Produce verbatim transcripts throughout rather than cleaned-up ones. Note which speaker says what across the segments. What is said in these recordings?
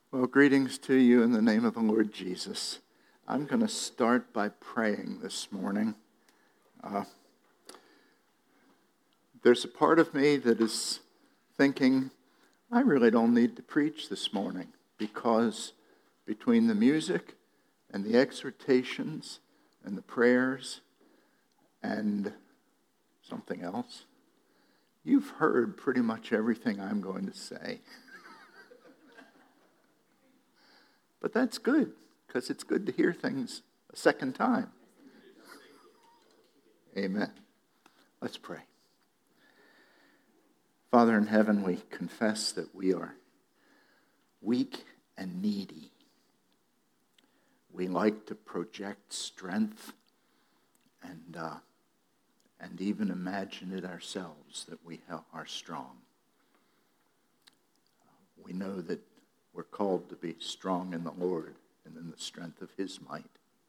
Speaker 1: Well, greetings to you in the name of the Lord Jesus. I'm going to start by praying this morning. Uh, there's a part of me that is thinking, I really don't need to preach this morning because between the music and the exhortations and the prayers and something else, you've heard pretty much everything I'm going to say. But that's good, because it's good to hear things a second time. Amen. Let's pray. Father in heaven, we confess that we are weak and needy. We like to project strength and uh, and even imagine it ourselves that we are strong. We know that we're called to be strong in the Lord and in the strength of His might.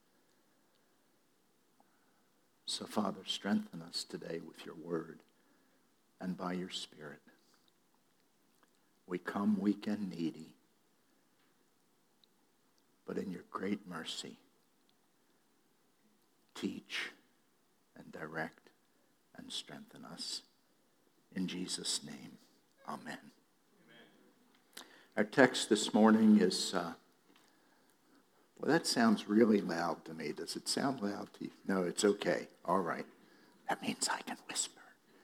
Speaker 1: So, Father, strengthen us today with your word and by your Spirit. We come weak and needy, but in your great mercy, teach and direct and strengthen us. In Jesus' name, amen. Our text this morning is, uh, well, that sounds really loud to me. Does it sound loud to you? No, it's okay. All right. That means I can whisper.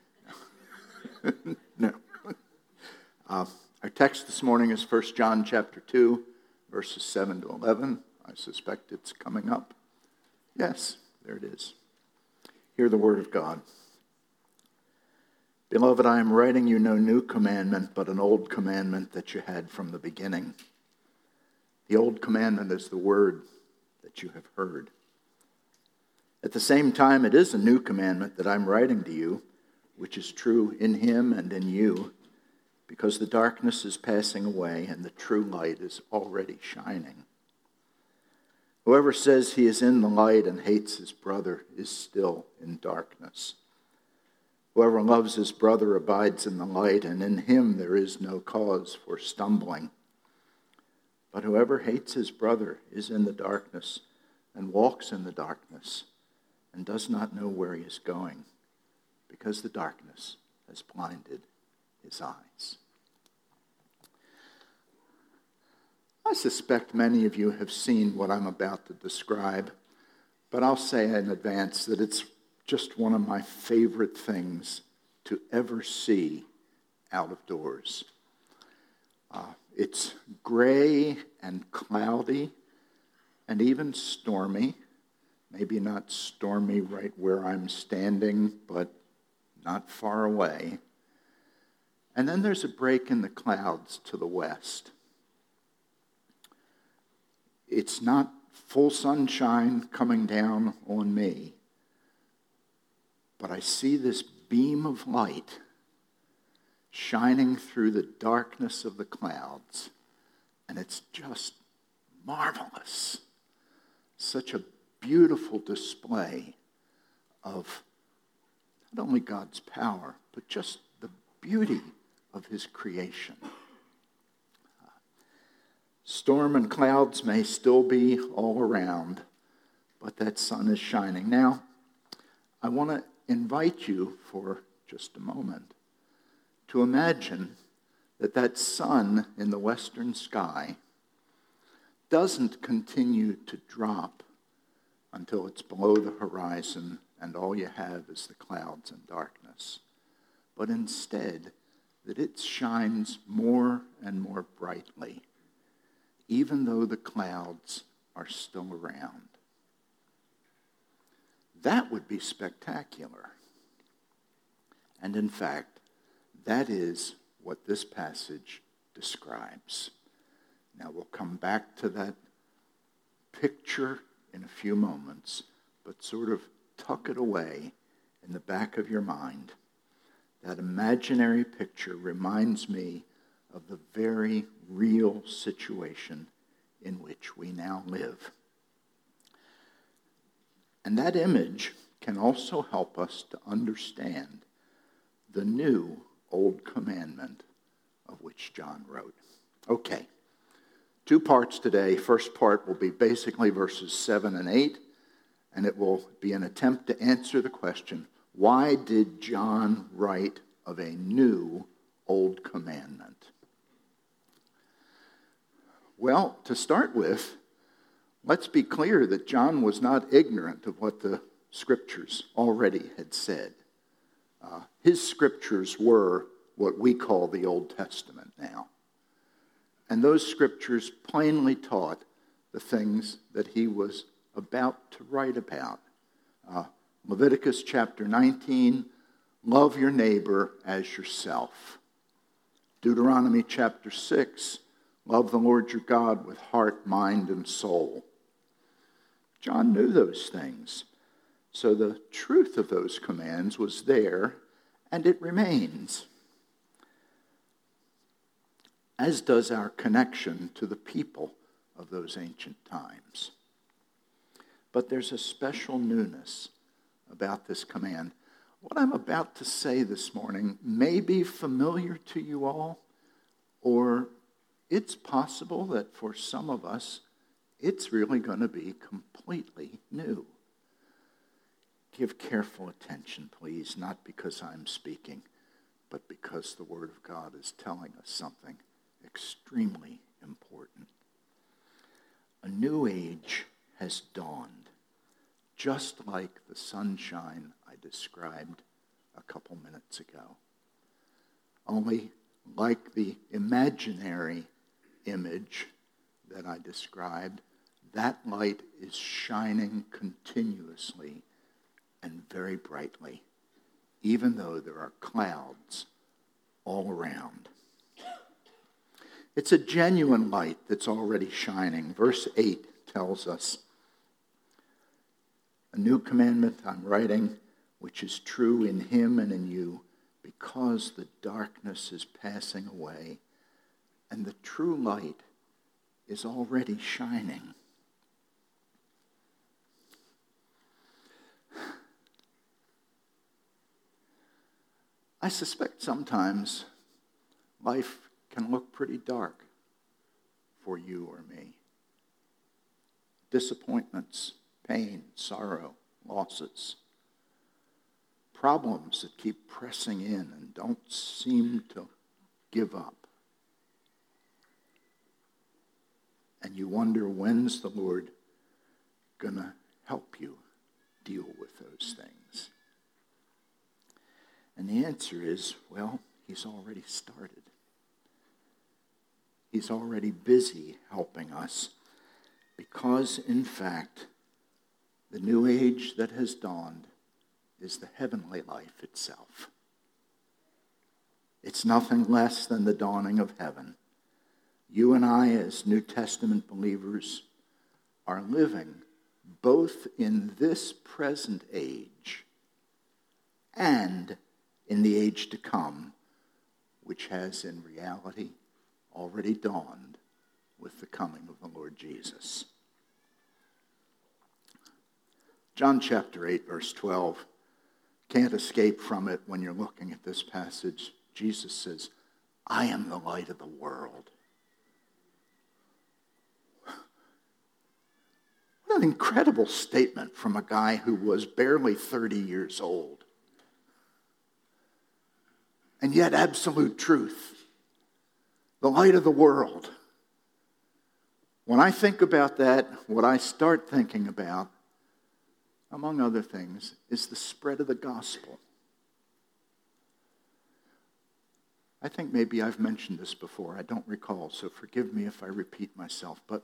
Speaker 1: No. Uh, our text this morning is First John chapter two, verses seven to eleven. I suspect it's coming up. Yes, there it is. Hear the word of God. Beloved, I am writing you no new commandment, but an old commandment that you had from the beginning. The old commandment is the word that you have heard. At the same time, it is a new commandment that I'm writing to you, which is true in him and in you, because the darkness is passing away and the true light is already shining. Whoever says he is in the light and hates his brother is still in darkness. Whoever loves his brother abides in the light, and in him there is no cause for stumbling. But whoever hates his brother is in the darkness and walks in the darkness and does not know where he is going, because the darkness has blinded his eyes. I suspect many of you have seen what I'm about to describe, but I'll say in advance that it's just one of my favorite things to ever see out of doors. Uh, it's gray and cloudy and even stormy. Maybe not stormy right where I'm standing, but not far away. And then there's a break in the clouds to the west. It's not full sunshine coming down on me, but I see this beam of light shining through the darkness of the clouds, and it's just marvelous. Such a beautiful display of not only God's power, but just the beauty of his creation. Storm and clouds may still be all around, but that sun is shining. Now, I want to invite you for just a moment to imagine that that sun in the western sky doesn't continue to drop until it's below the horizon and all you have is the clouds and darkness, but instead that it shines more and more brightly, even though the clouds are still around. That would be spectacular. And in fact, that is what this passage describes. Now we'll come back to that picture in a few moments, but sort of tuck it away in the back of your mind. That imaginary picture reminds me of the very real situation in which we now live. And that image can also help us to understand the new old commandment of which John wrote. Okay, Two parts today. First part will be basically verses seven and eight, and it will be an attempt to answer the question, why did John write of a new old commandment? Well, to start with, let's be clear that John was not ignorant of what the Scriptures already had said. Uh, his Scriptures were what we call the Old Testament now. And those Scriptures plainly taught the things that he was about to write about. Uh, Leviticus chapter nineteen, love your neighbor as yourself. Deuteronomy chapter six, love the Lord your God with heart, mind, and soul. John knew those things. So the truth of those commands was there, and it remains. As does our connection to the people of those ancient times. But there's a special newness about this command. What I'm about to say this morning may be familiar to you all, or it's possible that for some of us, it's really going to be completely new. Give careful attention, please, not because I'm speaking, but because the Word of God is telling us something extremely important. A new age has dawned, just like the sunshine I described a couple minutes ago. Only like the imaginary image that I described, that light is shining continuously and very brightly, even though there are clouds all around. It's a genuine light that's already shining. Verse eight tells us, a new commandment I'm writing, which is true in him and in you, because the darkness is passing away, and the true light is already shining. I suspect sometimes life can look pretty dark for you or me. Disappointments, pain, sorrow, losses, problems that keep pressing in and don't seem to give up. And you wonder, when's the Lord going to help you deal with those things? And the answer is, well, he's already started. He's already busy helping us because, in fact, the new age that has dawned is the heavenly life itself. It's nothing less than the dawning of heaven. You and I, as New Testament believers, are living both in this present age and in the age to come, which has in reality already dawned with the coming of the Lord Jesus. John chapter eight, verse twelve, can't escape from it when you're looking at this passage. Jesus says, I am the light of the world. What an incredible statement from a guy who was barely thirty years old. And yet absolute truth. The light of the world. When I think about that, what I start thinking about, among other things, is the spread of the gospel. I think maybe I've mentioned this before. I don't recall, so forgive me if I repeat myself. But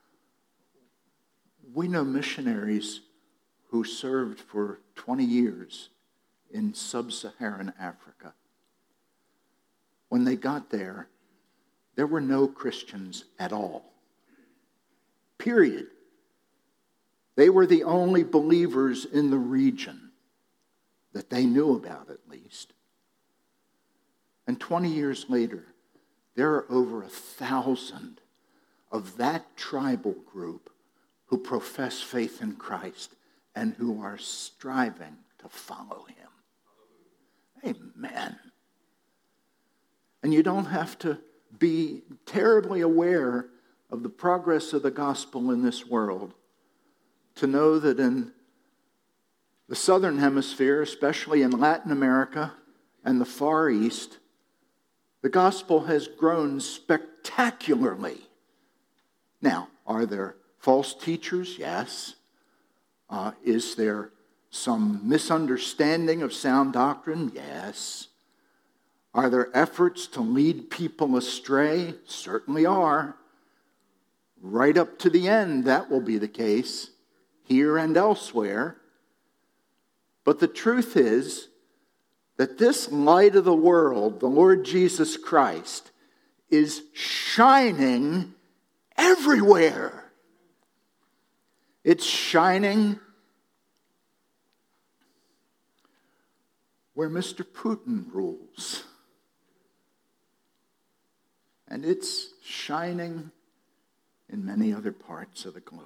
Speaker 1: we know missionaries who served for twenty years in sub-Saharan Africa. When they got there, there were no Christians at all. Period. They were the only believers in the region that they knew about, at least. And twenty years later, there are over a thousand of that tribal group who profess faith in Christ and who are striving to follow him. Amen. And you don't have to be terribly aware of the progress of the gospel in this world to know that in the southern hemisphere, especially in Latin America and the Far East, the gospel has grown spectacularly. Now, are there false teachers? Yes. Uh, is there some misunderstanding of sound doctrine? Yes. Are there efforts to lead people astray? Certainly are. Right up to the end, that will be the case, here and elsewhere. But the truth is that this light of the world, the Lord Jesus Christ, is shining everywhere. It's shining where Mister Putin rules. And it's shining in many other parts of the globe.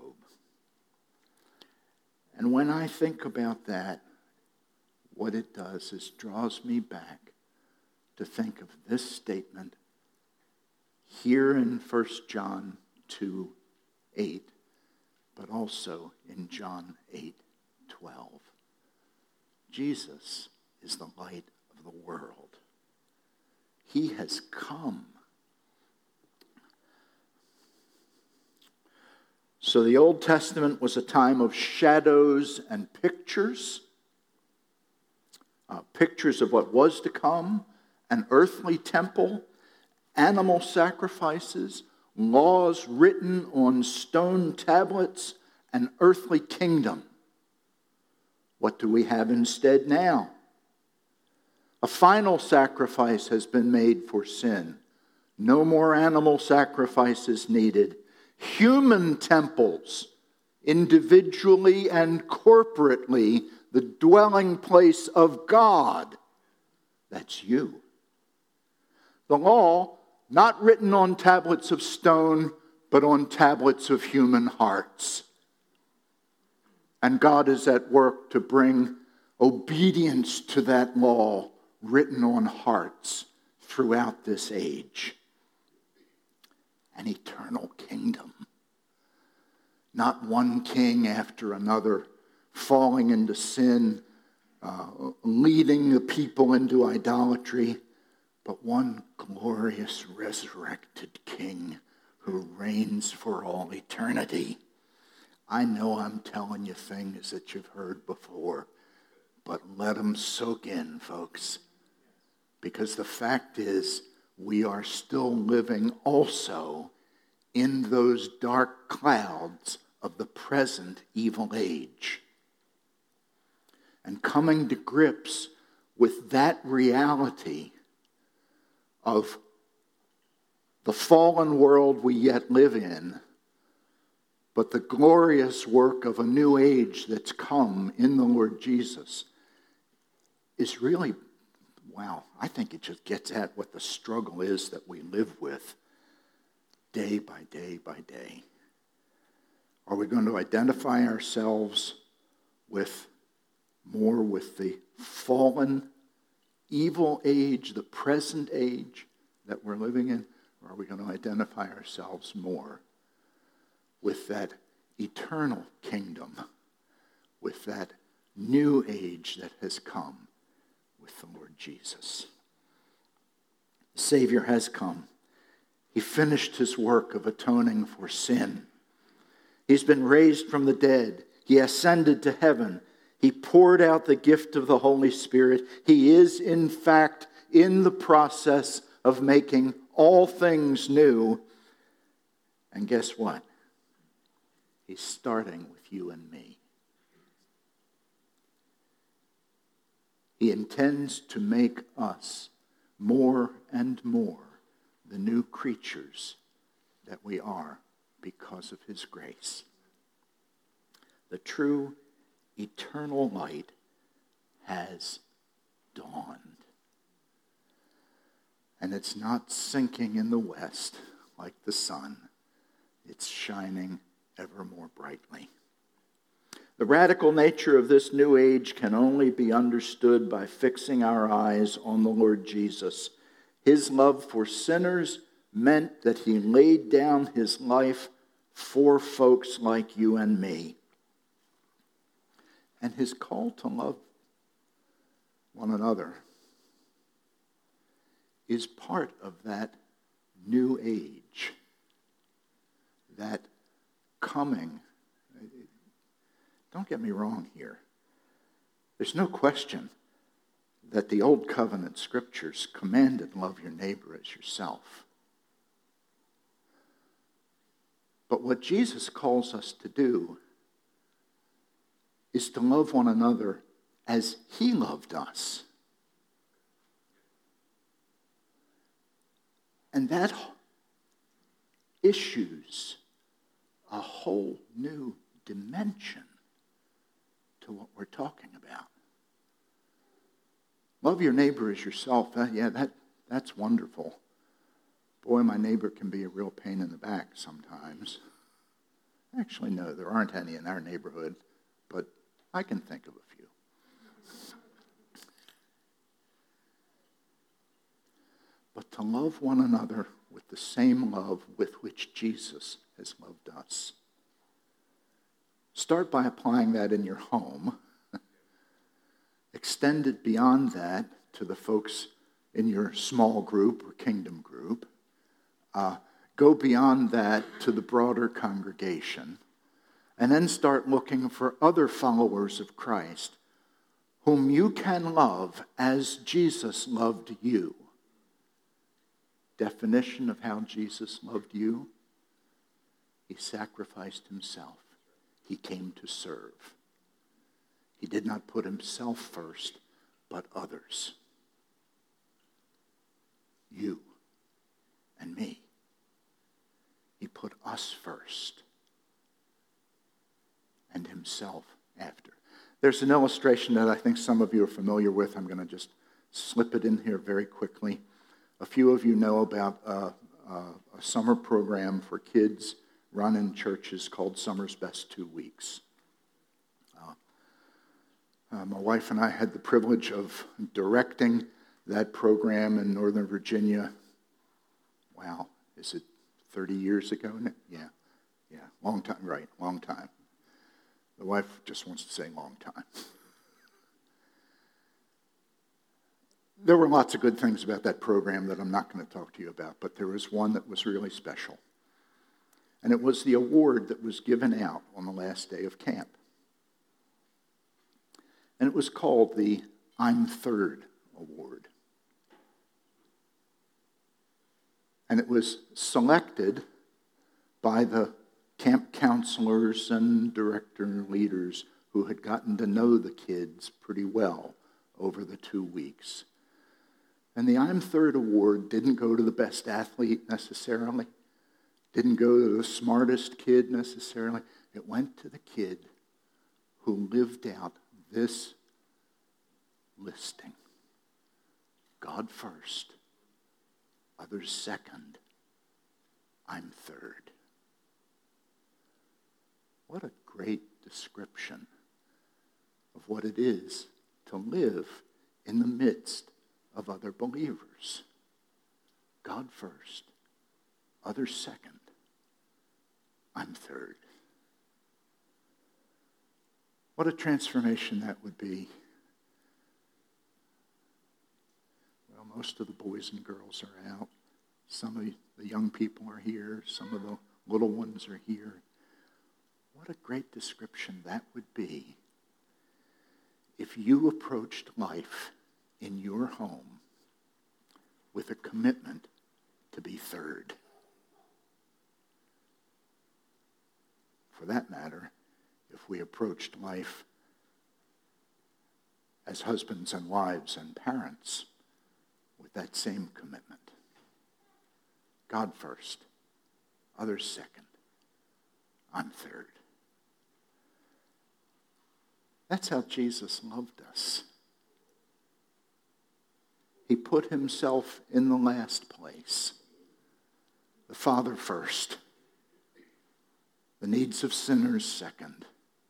Speaker 1: And when I think about that, what it does is draws me back to think of this statement here in First John two eight, but also in John eight twelve. Jesus is the light of the world. He has come. So the Old Testament was a time of shadows and pictures. Uh, pictures of what was to come, an earthly temple, animal sacrifices, laws written on stone tablets, an earthly kingdom. What do we have instead now? A final sacrifice has been made for sin. No more animal sacrifices needed. Human temples, individually and corporately, the dwelling place of God. That's you. The law, not written on tablets of stone, but on tablets of human hearts. And God is at work to bring obedience to that law written on hearts throughout this age. An eternal kingdom. Not one king after another falling into sin, uh, leading the people into idolatry, but one glorious resurrected king who reigns for all eternity. I know I'm telling you things that you've heard before, but let them soak in, folks. Because the fact is, we are still living also in those dark clouds of the present evil age. And coming to grips with that reality of the fallen world we yet live in, but the glorious work of a new age that's come in the Lord Jesus, is really, wow, I think it just gets at what the struggle is that we live with day by day by day. Are we going to identify ourselves with more with the fallen, evil age, the present age that we're living in? Or are we going to identify ourselves more with that eternal kingdom, with that new age that has come with the Lord Jesus? The Savior has come. He finished his work of atoning for sin. He's been raised from the dead. He ascended to heaven. He poured out the gift of the Holy Spirit. He is, in fact, in the process of making all things new. And guess what? He's starting with you and me. He intends to make us more and more the new creatures that we are because of his grace. The true eternal light has dawned. And it's not sinking in the west like the sun. It's shining ever more brightly. The radical nature of this new age can only be understood by fixing our eyes on the Lord Jesus. His love for sinners meant that he laid down his life for folks like you and me. And his call to love one another is part of that new age, that coming. Don't get me wrong here. There's no question that the Old Covenant scriptures commanded love your neighbor as yourself. But what Jesus calls us to do is to love one another as he loved us. And that issues a whole new dimension to what we're talking about. Love your neighbor as yourself. Uh, yeah, that, that's wonderful. Boy, my neighbor can be a real pain in the back sometimes. Actually, no, there aren't any in our neighborhood, but I can think of a few. But to love one another with the same love with which Jesus has loved us. Start by applying that in your home. Extend it beyond that to the folks in your small group or kingdom group. Uh, go beyond that to the broader congregation. And then start looking for other followers of Christ whom you can love as Jesus loved you. Definition of how Jesus loved you? He sacrificed himself. He came to serve. He did not put himself first, but others. You and me. He put us first and himself after. There's an illustration that I think some of you are familiar with. I'm going to just slip it in here very quickly. A few of you know about uh, uh, a summer program for kids run in churches called Summer's Best Two Weeks. Uh, uh, my wife and I had the privilege of directing that program in Northern Virginia. Wow, is it thirty years ago? Yeah, yeah, long time, right, long time. The wife just wants to say long time. There were lots of good things about that program that I'm not going to talk to you about, but there was one that was really special. And it was the award that was given out on the last day of camp. And it was called the I'm Third Award. And it was selected by the camp counselors and director leaders who had gotten to know the kids pretty well over the two weeks. And the I'm Third Award didn't go to the best athlete necessarily, didn't go to the smartest kid necessarily. It went to the kid who lived out this listing. God first, others second, I'm third. What a great description of what it is to live in the midst of other believers. God first, others second, I'm third. What a transformation that would be. Well, most of the boys and girls are out. Some of the young people are here. Some of the little ones are here. What a great description that would be if you approached life in your home with a commitment to be third. For that matter, if we approached life as husbands and wives and parents with that same commitment. God first, others second, I'm third. That's how Jesus loved us. He put himself in the last place. The Father first. The needs of sinners second.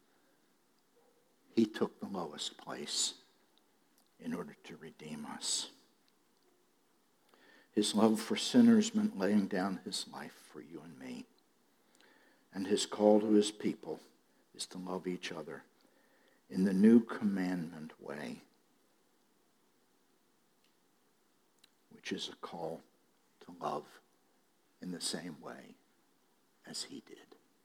Speaker 1: He took the lowest place in order to redeem us. His love for sinners meant laying down his life for you and me. And his call to his people is to love each other in the new commandment way, which is a call to love in the same way as he did.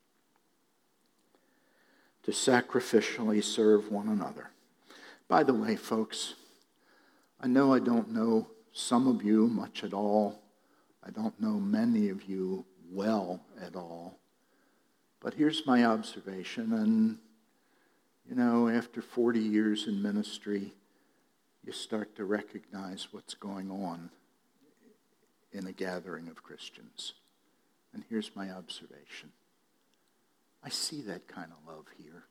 Speaker 1: To sacrificially serve one another. By the way, folks, I know I don't know some of you much at all. I don't know many of you well at all. But here's my observation, and, you know, after forty years in ministry, you start to recognize what's going on in a gathering of Christians. And here's my observation. I see that kind of love here.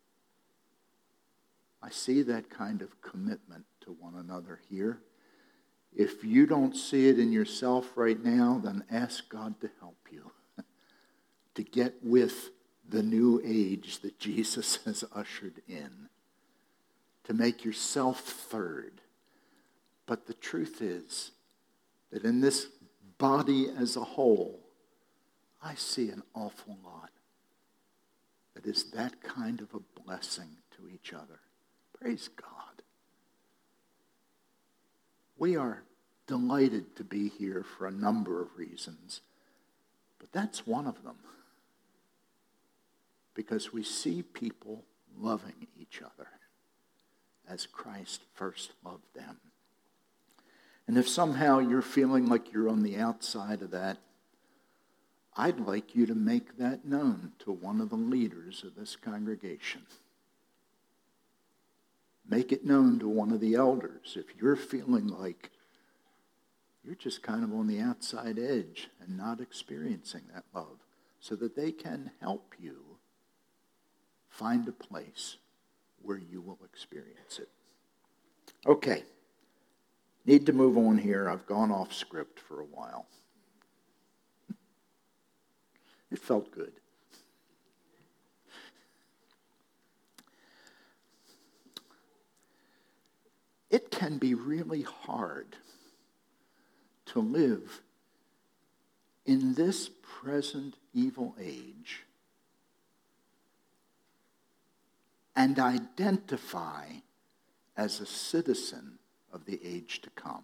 Speaker 1: I see that kind of commitment to one another here. If you don't see it in yourself right now, then ask God to help you to get with the new age that Jesus has ushered in, to make yourself third. But the truth is that in this body as a whole, I see an awful lot that is that kind of a blessing to each other. Praise God. We are delighted to be here for a number of reasons, but that's one of them. Because we see people loving each other as Christ first loved them. And if somehow you're feeling like you're on the outside of that, I'd like you to make that known to one of the leaders of this congregation. Make it known to one of the elders if you're feeling like you're just kind of on the outside edge and not experiencing that love, so that they can help you find a place where you will experience it. Okay. Need to move on here. I've gone off script for a while. It felt good. It can be really hard to live in this present evil age and identify as a citizen of the age to come.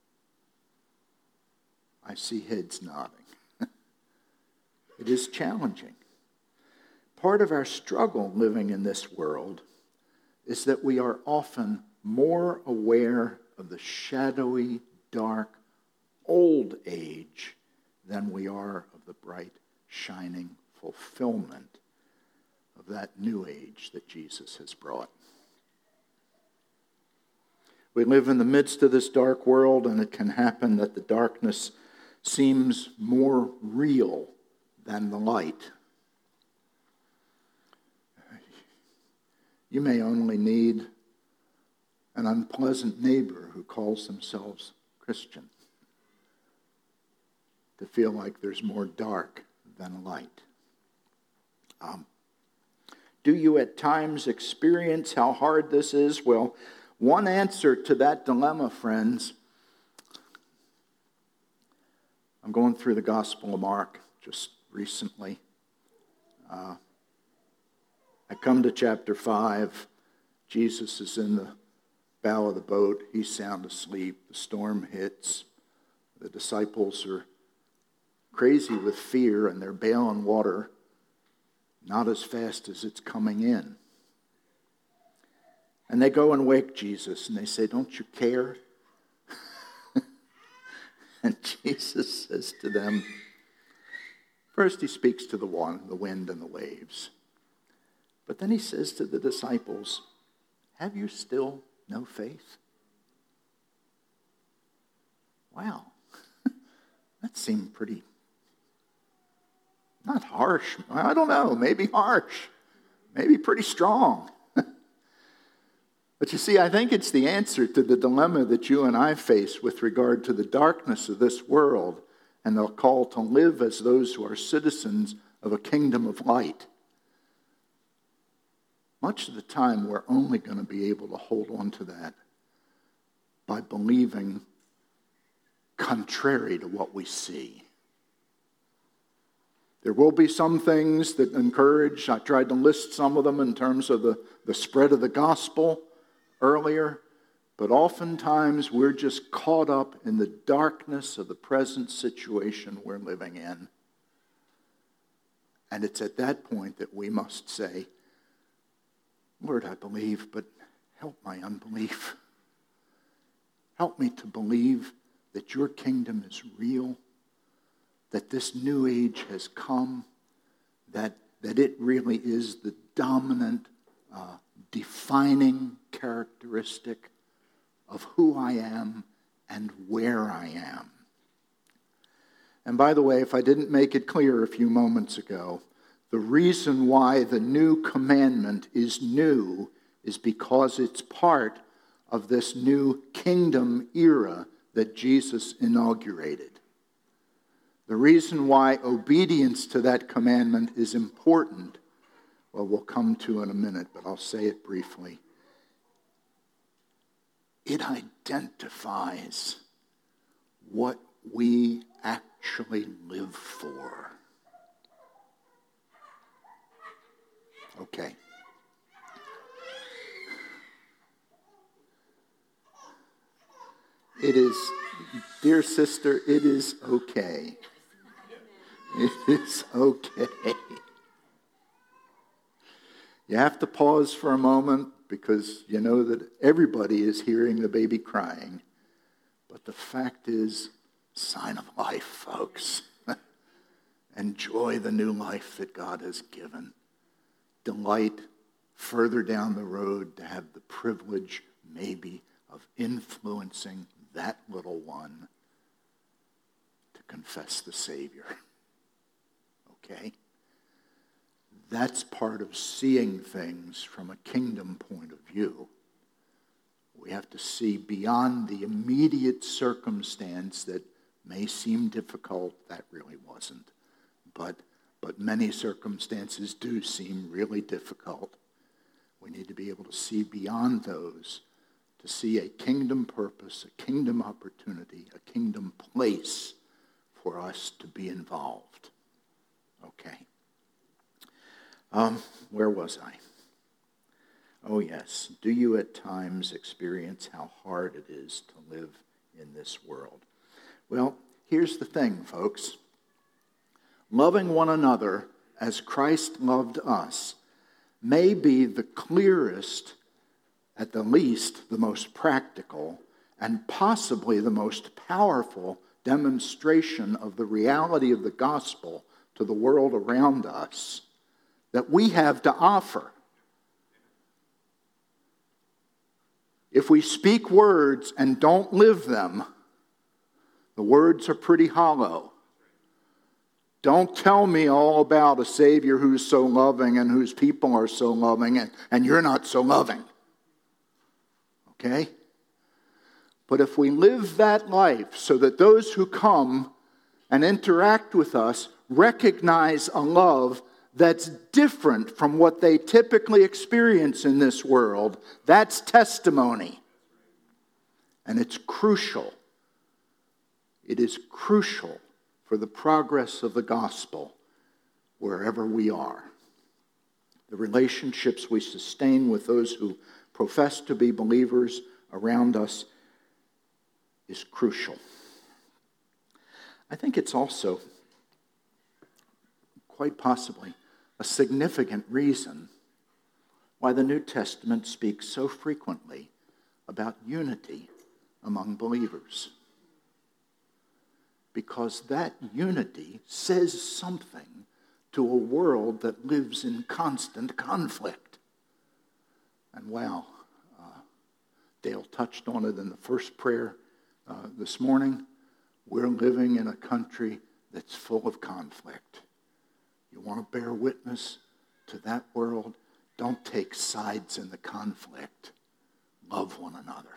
Speaker 1: I see heads nodding. It is challenging. Part of our struggle living in this world is that we are often more aware of the shadowy, dark, old age than we are of the bright, shining fulfillment of that new age that Jesus has brought. We live in the midst of this dark world, and it can happen that the darkness seems more real than the light. You may only need an unpleasant neighbor who calls themselves Christian to feel like there's more dark than light. Um, do you at times experience how hard this is? Well, one answer to that dilemma, friends, I'm going through the Gospel of Mark just recently. Uh, I come to chapter five. Jesus is in the bow of the boat. He's sound asleep. The storm hits. The disciples are crazy with fear, and they're bailing water, not as fast as it's coming in. And they go and wake Jesus, and they say, "Don't you care?" And Jesus says to them, first he speaks to the one, the wind and the waves. But then he says to the disciples, "Have you still no faith?" Wow. That seemed pretty, not harsh. I don't know, maybe harsh. Maybe pretty strong. But you see, I think it's the answer to the dilemma that you and I face with regard to the darkness of this world and the call to live as those who are citizens of a kingdom of light. Much of the time, we're only going to be able to hold on to that by believing contrary to what we see. There will be some things that encourage. I tried to list some of them in terms of the, the spread of the gospel earlier. But oftentimes we're just caught up in the darkness of the present situation we're living in. And it's at that point that we must say, Lord, I believe, but help my unbelief. Help me to believe that your kingdom is real, that this new age has come, that, that it really is the dominant, uh, defining characteristic of who I am and where I am. And by the way, if I didn't make it clear a few moments ago, the reason why the new commandment is new is because it's part of this new kingdom era that Jesus inaugurated. The reason why obedience to that commandment is important, well, we'll come to in a minute, but I'll say it briefly. It identifies what we actually live for. Okay. It is, dear sister, it is okay. It is okay. You have to pause for a moment because you know that everybody is hearing the baby crying. But the fact is, sign of life, folks. Enjoy the new life that God has given. Delight further down the road to have the privilege, maybe, of influencing that little one to confess the Savior. Okay? That's part of seeing things from a kingdom point of view. We have to see beyond the immediate circumstance that may seem difficult. That really wasn't. But, but many circumstances do seem really difficult. We need to be able to see beyond those, to see a kingdom purpose, a kingdom opportunity, a kingdom place for us to be involved. Okay. Um, where was I? Oh, yes. Do you at times experience how hard it is to live in this world? Well, here's the thing, folks. Loving one another as Christ loved us may be the clearest, at the least the most practical, and possibly the most powerful demonstration of the reality of the gospel to the world around us that we have to offer. If we speak words and don't live them, the words are pretty hollow. Don't tell me all about a Savior who's so loving and whose people are so loving and, and you're not so loving. Okay? But if we live that life so that those who come and interact with us recognize a love that's different from what they typically experience in this world, that's testimony. And it's crucial. It is crucial for the progress of the gospel wherever we are. The relationships we sustain with those who profess to be believers around us is crucial. I think it's also, quite possibly, a significant reason why the New Testament speaks so frequently about unity among believers. Because that unity says something to a world that lives in constant conflict. And wow, uh, Dale touched on it in the first prayer uh, this morning. We're living in a country that's full of conflict. You want to bear witness to that world? Don't take sides in the conflict. Love one another.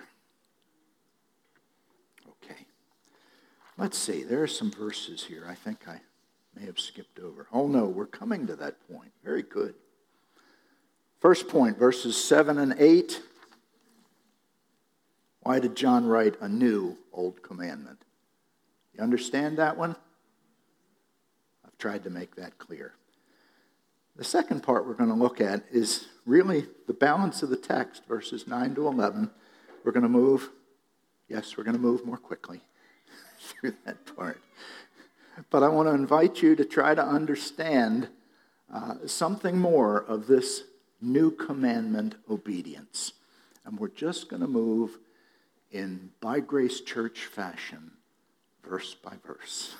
Speaker 1: Okay. Let's see. There are some verses here I think I may have skipped over. Oh no, we're coming to that point. Very good. First point, verses seven and eight. Why did John write a new old commandment? You understand that one? I've tried to make that clear. The second part we're going to look at is really the balance of the text, verses nine to eleven. We're going to move, yes, we're going to move more quickly through that part. But I want to invite you to try to understand uh, something more of this new commandment, obedience. And we're just going to move in By Grace Church fashion, verse by verse.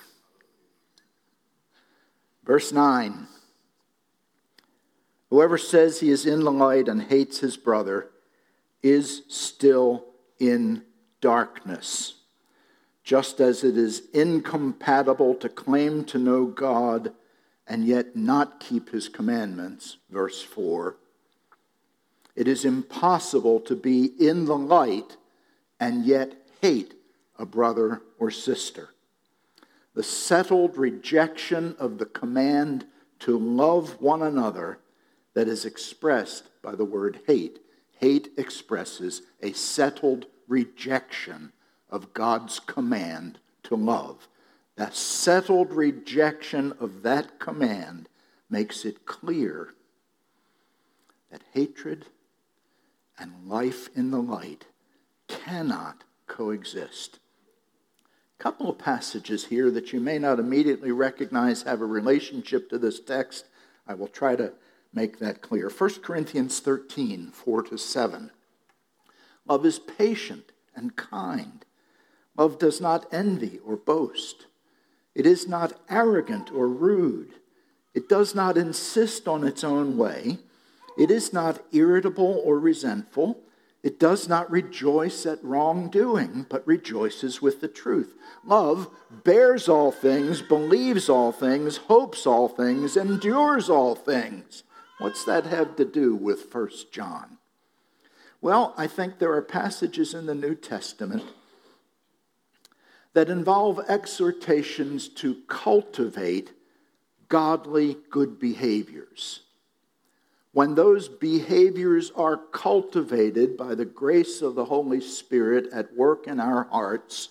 Speaker 1: Verse nine. Whoever says he is in the light and hates his brother is still in darkness. Just as it is incompatible to claim to know God and yet not keep his commandments, verse four, it is impossible to be in the light and yet hate a brother or sister. The settled rejection of the command to love one another that is expressed by the word hate. Hate expresses a settled rejection of God's command to love. That settled rejection of that command makes it clear that hatred and life in the light cannot coexist. A couple of passages here that you may not immediately recognize have a relationship to this text. I will try to make that clear. First Corinthians thirteen, four to seven. Love is patient and kind. Love does not envy or boast. It is not arrogant or rude. It does not insist on its own way. It is not irritable or resentful. It does not rejoice at wrongdoing, but rejoices with the truth. Love bears all things, believes all things, hopes all things, endures all things. What's that have to do with First John? Well, I think there are passages in the New Testament that involve exhortations to cultivate godly good behaviors. When those behaviors are cultivated by the grace of the Holy Spirit at work in our hearts,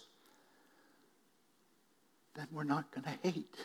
Speaker 1: then we're not going to hate.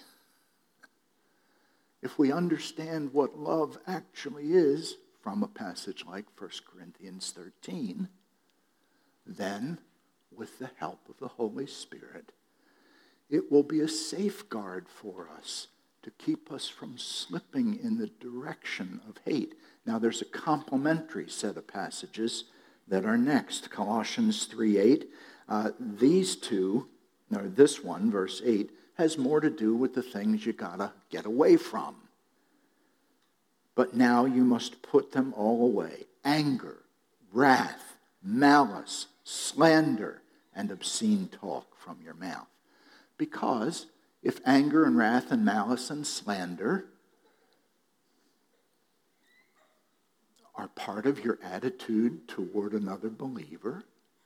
Speaker 1: If we understand what love actually is from a passage like First Corinthians thirteen, then with the help of the Holy Spirit, it will be a safeguard for us to keep us from slipping in the direction of hate. Now, there's a complementary set of passages that are next. Colossians three eight. Uh, these two, or this one, verse eight, has more to do with the things you gotta get away from. But now you must put them all away. Anger, wrath, malice, slander, and obscene talk from your mouth. Because if anger and wrath and malice and slander are part of your attitude toward another believer,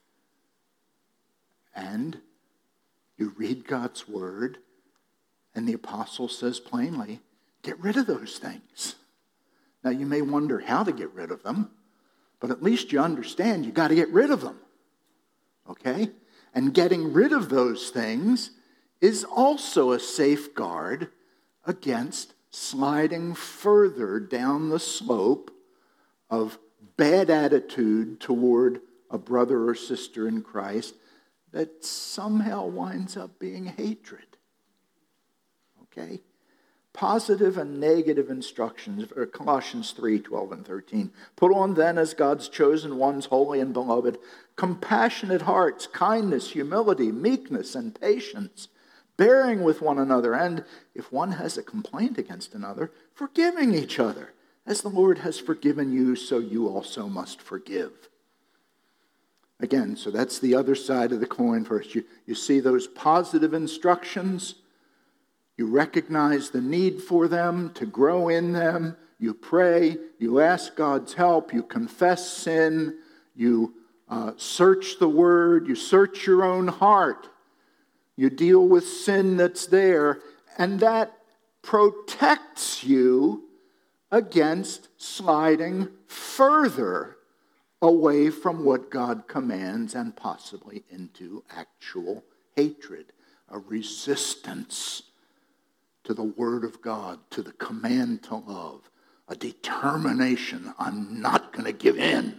Speaker 1: and you read God's word, and the apostle says plainly, get rid of those things. Now you may wonder how to get rid of them, but at least you understand you got to get rid of them. Okay? And getting rid of those things is also a safeguard against sliding further down the slope of bad attitude toward a brother or sister in Christ that somehow winds up being hatred. Okay? Positive and negative instructions, or Colossians three twelve and thirteen. Put on then as God's chosen ones, holy and beloved, compassionate hearts, kindness, humility, meekness, and patience, bearing with one another, and if one has a complaint against another, forgiving each other. As the Lord has forgiven you, so you also must forgive. Again, so that's the other side of the coin first. You, you see those positive instructions. You recognize the need for them, to grow in them. You pray. You ask God's help. You confess sin. You uh, search the Word. You search your own heart. You deal with sin that's there. And that protects you against sliding further away from what God commands and possibly into actual hatred. a resistance to the Word of God, to the command to love, a determination, I'm not going to give in.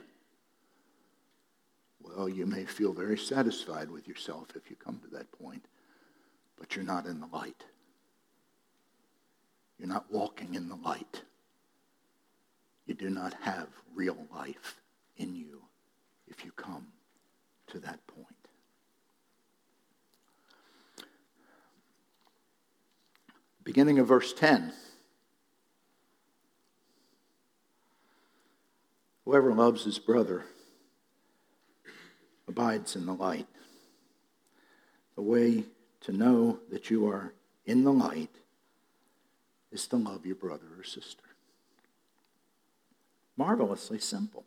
Speaker 1: Well, you may feel very satisfied with yourself if you come to that point, but you're not in the light. You're not walking in the light. You do not have real life in you if you come to that point. Beginning of verse ten. Whoever loves his brother abides in the light. The way to know that you are in the light is to love your brother or sister. Marvelously simple.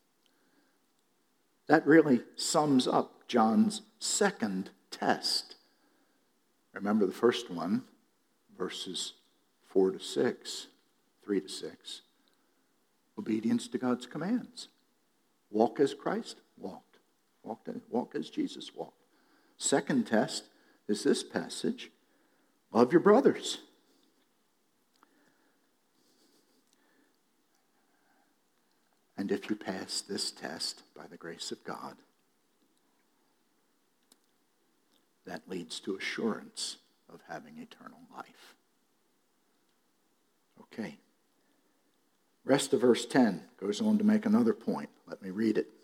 Speaker 1: That really sums up John's second test. Remember the first one, verses four to six, three to six. Obedience to God's commands. Walk as Christ walked. Walk, walk as Jesus walked. Second test is this passage. Love your brothers. And if you pass this test by the grace of God, that leads to assurance of having eternal life. Okay. Rest of verse ten goes on to make another point. Let me read it.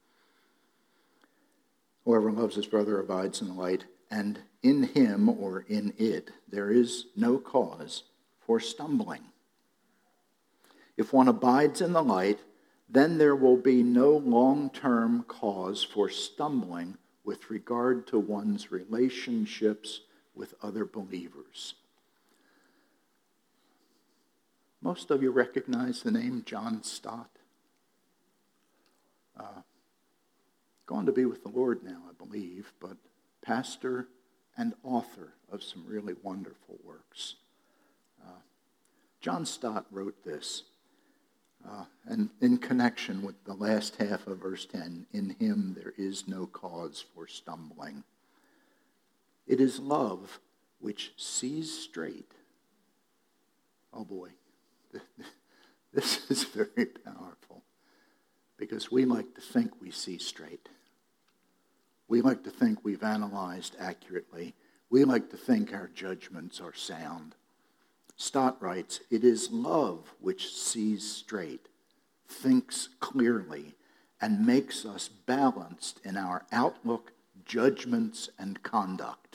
Speaker 1: Whoever loves his brother abides in the light, and in him or in it there is no cause for stumbling. If one abides in the light, then there will be no long-term cause for stumbling with regard to one's relationships with other believers. Most of you recognize the name John Stott. Uh, gone to be with the Lord now, I believe, but pastor and author of some really wonderful works. Uh, John Stott wrote this, uh, and in connection with the last half of verse ten, in him there is no cause for stumbling. It is love which sees straight. Oh boy. This is very powerful because we like to think we see straight. We like to think we've analyzed accurately. We like to think our judgments are sound. Stott writes, it is love which sees straight, thinks clearly, and makes us balanced in our outlook, judgments, and conduct.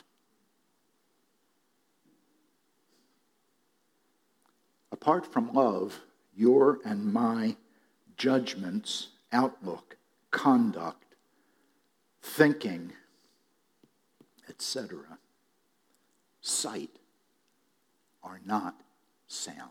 Speaker 1: Apart from love, your and my judgments, outlook, conduct, thinking, et cetera, sight, are not sound.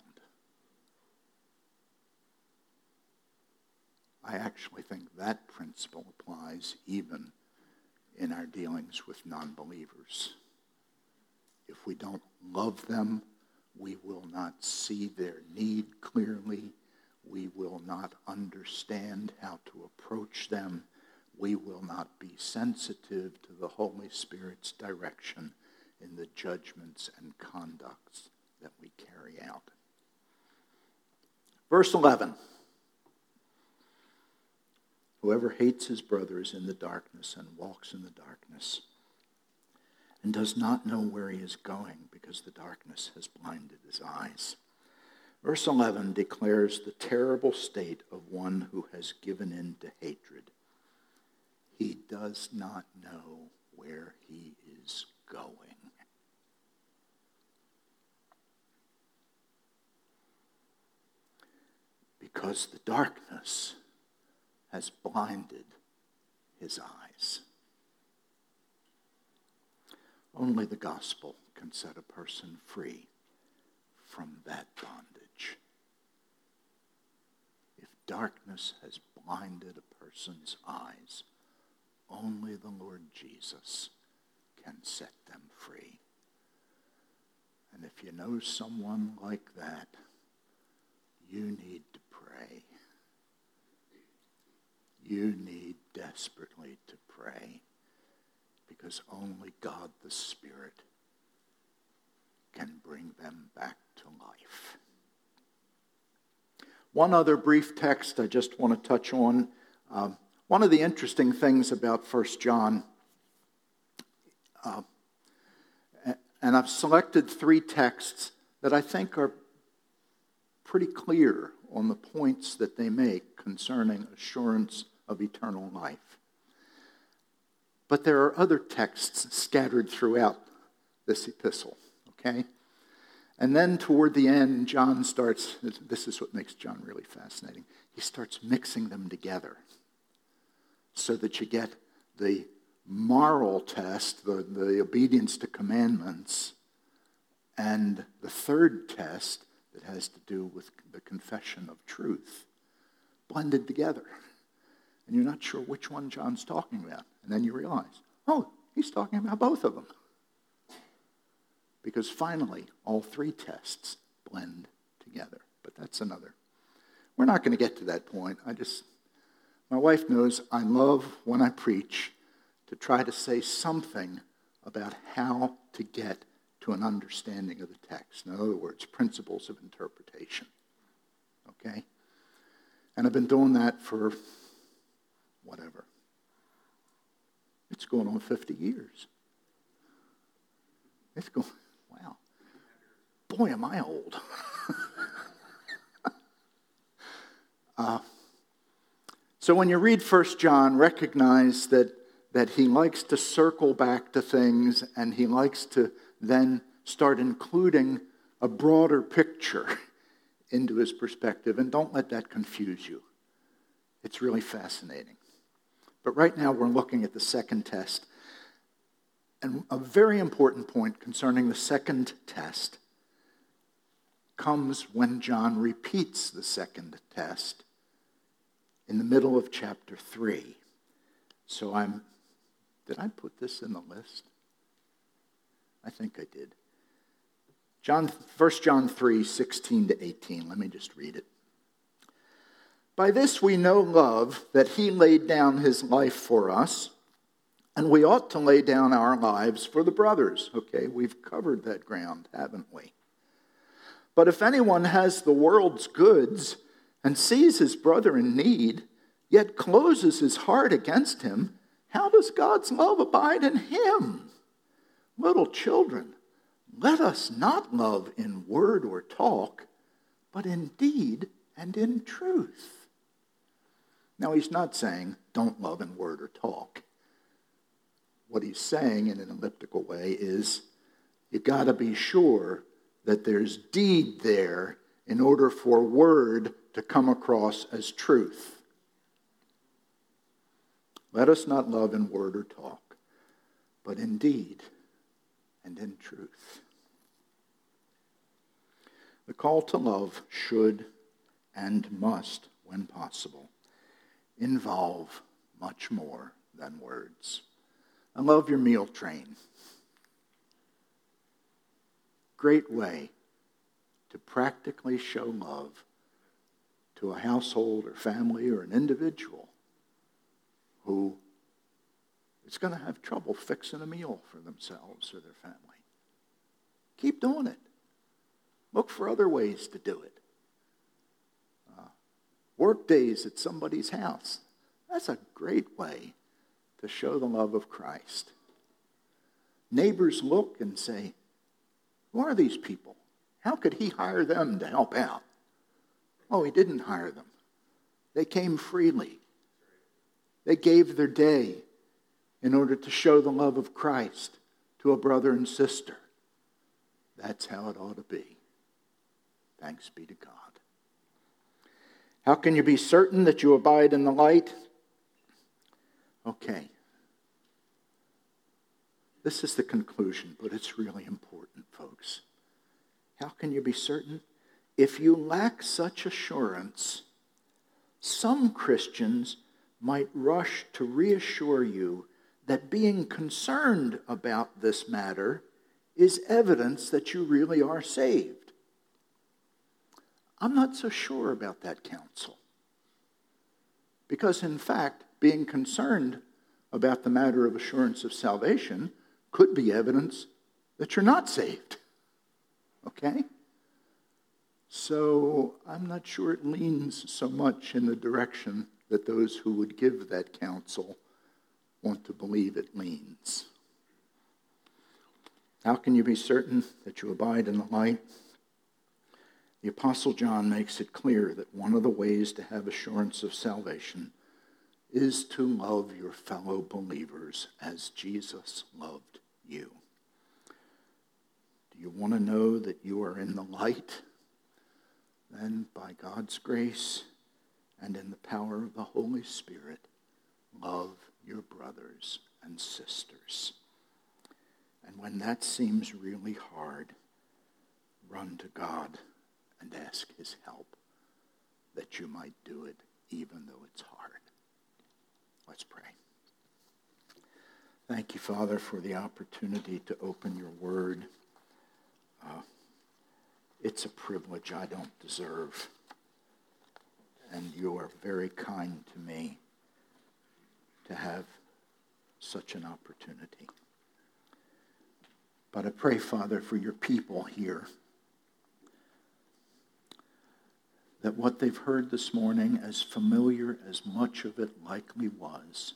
Speaker 1: I actually think that principle applies even in our dealings with non-believers. If we don't love them, we will not see their need clearly. We will not understand how to approach them. We will not be sensitive to the Holy Spirit's direction in the judgments and conducts that we carry out. Verse eleven. Whoever hates his brother is in the darkness and walks in the darkness and does not know where he is going because the darkness has blinded his eyes. Verse eleven declares the terrible state of one who has given in to hatred. He does not know where he is going. Because the darkness has blinded his eyes. Only the gospel can set a person free from that bondage. If darkness has blinded a person's eyes, only the Lord Jesus can set them free. And if you know someone like that, you need to pray. You need desperately to pray. because only God the Spirit can bring them back to life. One other brief text I just want to touch on. Um, one of the interesting things about First John, uh, and I've selected three texts that I think are pretty clear on the points that they make concerning assurance of eternal life. But there are other texts scattered throughout this epistle, okay? And then toward the end, John starts, this is what makes John really fascinating, he starts mixing them together so that you get the moral test, the, the obedience to commandments, and the third test that has to do with the confession of truth, blended together. And you're not sure which one John's talking about. And then you realize, oh, he's talking about both of them. Because finally, all three tests blend together. But that's another. We're not going to get to that point. I just, my wife knows I love when I preach to try to say something about how to get to an understanding of the text. In other words, principles of interpretation. Okay? And I've been doing that for whatever. It's going on fifty years. It's going, wow. Boy, am I old. uh, so when you read First John, recognize that, that he likes to circle back to things, and he likes to then start including a broader picture into his perspective. And don't let that confuse you. It's really fascinating. But right now we're looking at the second test. And a very important point concerning the second test comes when John repeats the second test in the middle of chapter three. So I'm, did I put this in the list? I think I did. John, First John three, sixteen to eighteen. Let me just read it. By this we know love, that he laid down his life for us, and we ought to lay down our lives for the brothers. Okay, we've covered that ground, haven't we? But if anyone has the world's goods and sees his brother in need, yet closes his heart against him, how does God's love abide in him? Little children, let us not love in word or talk, but in deed and in truth. Now, he's not saying don't love in word or talk. What he's saying in an elliptical way is you got to be sure that there's deed there in order for word to come across as truth. Let us not love in word or talk, but in deed and in truth. The call to love should and must, when possible, involve much more than words. I love your meal train. Great way to practically show love to a household or family or an individual who is going to have trouble fixing a meal for themselves or their family. Keep doing it. Look for other ways to do it. Uh, work days at somebody's house. That's a great way to show the love of Christ. Neighbors look and say, who are these people? How could he hire them to help out? Oh, he didn't hire them. They came freely. They gave their day in order to show the love of Christ to a brother and sister. That's how it ought to be. Thanks be to God. How can you be certain that you abide in the light? Okay. This is the conclusion, but it's really important, folks. How can you be certain? If you lack such assurance, some Christians might rush to reassure you that being concerned about this matter is evidence that you really are saved. I'm not so sure about that counsel. Because in fact, being concerned about the matter of assurance of salvation could be evidence that you're not saved. Okay? So I'm not sure it leans so much in the direction that those who would give that counsel want to believe it leans. How can you be certain that you abide in the light? The Apostle John makes it clear that one of the ways to have assurance of salvation is to love your fellow believers as Jesus loved you. Do you want to know that you are in the light? Then, by God's grace and in the power of the Holy Spirit, love your brothers and sisters. And when that seems really hard, run to God and ask his help that you might do it even though it's hard. Let's pray. Thank you, Father, for the opportunity to open your word. Uh, it's a privilege I don't deserve. And you are very kind to me to have such an opportunity. But I pray, Father, for your people here, that what they've heard this morning, as familiar as much of it likely was,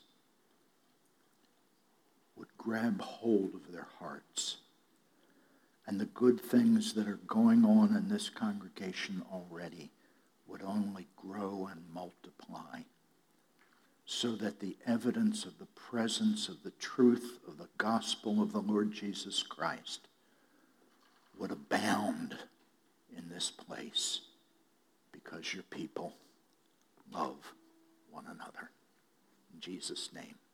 Speaker 1: would grab hold of their hearts, and the good things that are going on in this congregation already would only grow and multiply, so that the evidence of the presence of the truth of the gospel of the Lord Jesus Christ would abound in this place, because your people love one another. In Jesus' name.